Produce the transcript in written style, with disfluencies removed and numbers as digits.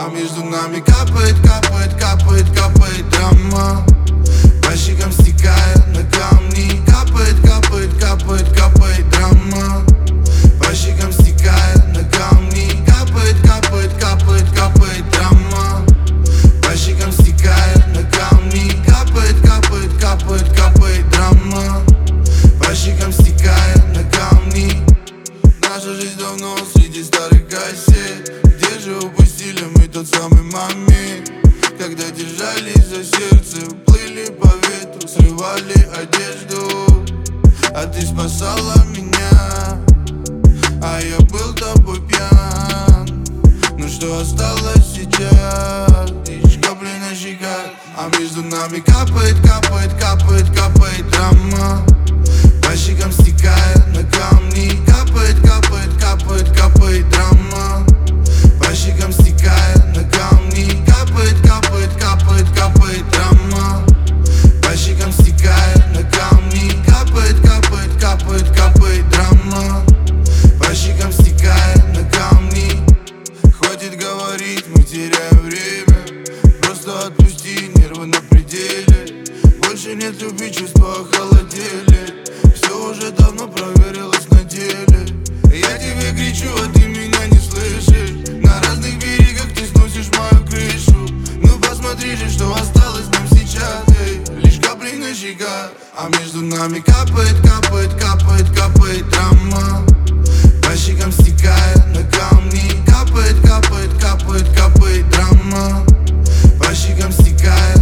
а между нами капает, капает, капает, капает драма. По щекам стекая на камни. Капает, капает, капает, капает драма. По щекам стекая на камни. Капает, капает, капает, капает драма. По щекам стекая на камни. Капает, капает, капает, капает драма. По щекам стекая на камни. Наша жизнь давно среди старых кассет. Где же упустили мы тот самый момент, когда держались за сердце, плыли по ветру, срывали одежду. А ты спасала меня, а я был тобой пьян. Но что осталось сейчас? Лишь капли на щеках, а между нами капает, капает, капает, капает драма. По щекам стекая на камни. Капает, капает, капает, капает драма. По щекам стекая на камни. Капает, капает, капает, капает драма. По щекам стекая на камни. Капает, капает, капает, капает драма. По щекам стекая на камни. Хватит говорить, мы теряем время. Просто отпусти, нервы на пределе. Больше нет любви, чувства охолодели. Все уже давно проверилось на деле. Я тебе кричу, а ты меня не слышишь. На разных берегах ты сносишь мою крышу. Ну посмотри же, что осталось нам сейчас, эй. Лишь капли на щеках, а между нами капает, капает, капает, капает драма. По щекам стекая на камни. Капает, капает, капает, капает драма. По щекам стекая